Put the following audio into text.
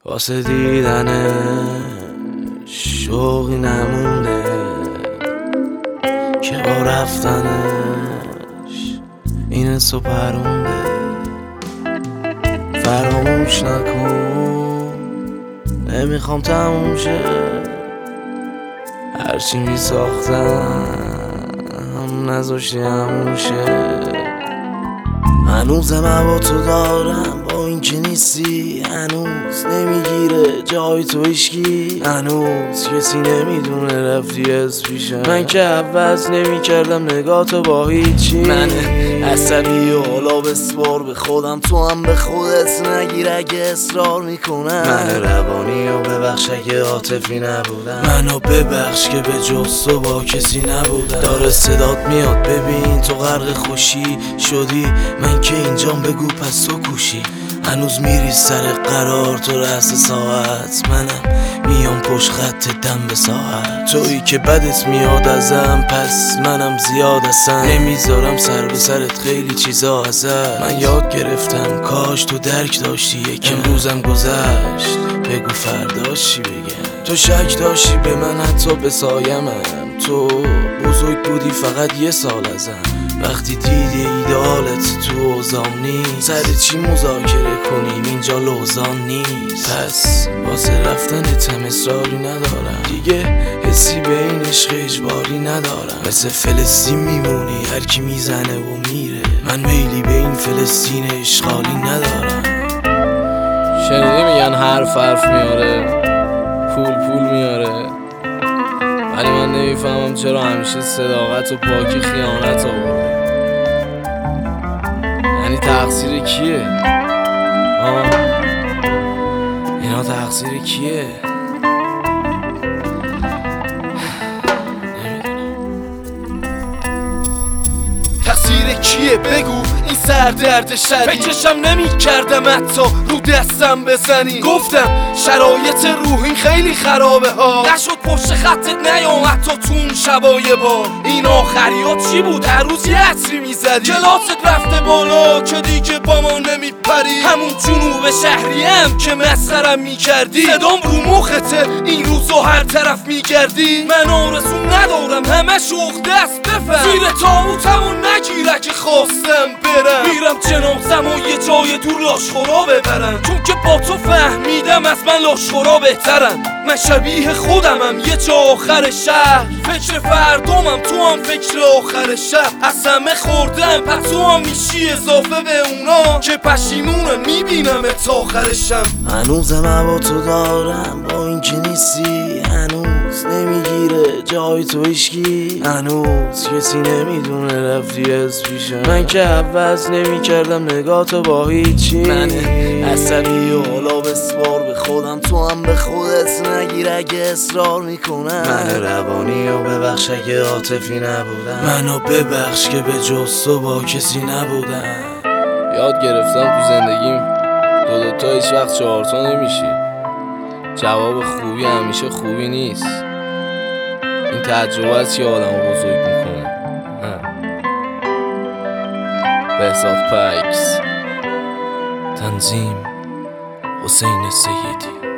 واسه دیدن شوقی نمونده که با رفتنش این حسو پرونده. فراموش نکن نمیخوام تموم شه، هرچی میساختم نذاشتی همون شه. هنوزم با تو دارم با این که نیستی، هنوز نمیگیره جای تو هیچکی، هنوز کسی نمیدونه رفتی از پیشم. من که عوض نمیکردم نگاه تو با هیچی، من عصبی و حالا بسپار به خودم، تو هم به خودت نگیر اگه اصرار میکنم. من روانی و ببخش اگه عاطفی نبودم، منو ببخش که به جز تو با کسی نبودم. داره صدات میاد ببین تو غرق خوشی شدی، من که اینجام بگو پس تو کوشی. هنوز میری سر قرار تو رأس ساعت، منم میام پشت خط دم به ساعت. تویی که بدت میاد ازم پس منم زیاد اصلا نمیذارم سر به سرت خیلی چیزا ازت. من یاد گرفتم کاش تو درک داشتی یکم، امروزم گذشت بگو فردا چی بگم. تو شک داشتی به من حتی به سایمم، تو بزرگ بودی فقط یه سال ازم. وقتی دیدی ایدالت تو اوزام نیست، سر چی مذاکره کنیم اینجا لوزان نیست. پس واسه رفتنتم اصراری ندارم دیگه، حسی به این عشق اجباری ندارم. مثل فلسطین میمونی هر کی میزنه و میره، من میلی به این فلسطین اشغالی ندارم. شنیدی میگن حرف میاره پول میاره، ولی من نمیفهمم چرا همیشه صداقت و پاکی خیانت آورده. یعنی تقصیر کیه؟ اینا تقصیر کیه؟ تقصیر کیه بگو این سردرد شدید، فکرشم نمی کردم حتی رو دستم بزنی. گفتم شرایط روحی خیلی خرابه ها، نشد پشت خطت نیام حتی تو اون شبای بار. این آخریات چی بود؟ هر روز یه عطری میزدی، کلاست رفته بالا که دیگه با ما نمیپری. همون جنوب شهریم که مسخرم میکردی، صدام رو مخته این روزو هر طرف میگردی. من آرزو ندارم همه شوق دست بفهم، زیر تابوتمو نگیره که خواستم برم. میرم جنازم و یه جای دور لاشخورا ببرم، چون که با تو فهمیدم از من لاشخورا بهترن. من شبیه خودمم یه جا آخر شهر، فکر فردامم تو هم فکر آخر شهر. از همه خوردم پس تو هم میشی اضافه به اونا که پشیمونم میبینم تا آخرشم. هنوزم با تو دارم با این که نیستی، هنوز نمیگیره جای تو هیچکی، هنوز کسی نمیدونه رفتی از پیشم. من که عوض نمیکردم نگاه تو با هیچی، من عصبی و حالا بسپار به خودم، تو هم به خودت نگیر اگه اصرار میکنم. من روانی و ببخش اگه عاطفی نبودم، منو ببخش که به جز تو با کسی نبودم. یاد گرفتم تو زندگیم دوتا هیچ وقت 4 تا نمیشی. جواب خوبی همیشه خوبی نیست. این تجربه است که آدمو بزرگ میکنه. بهزاد پکس، تنظیم حسین سیدی.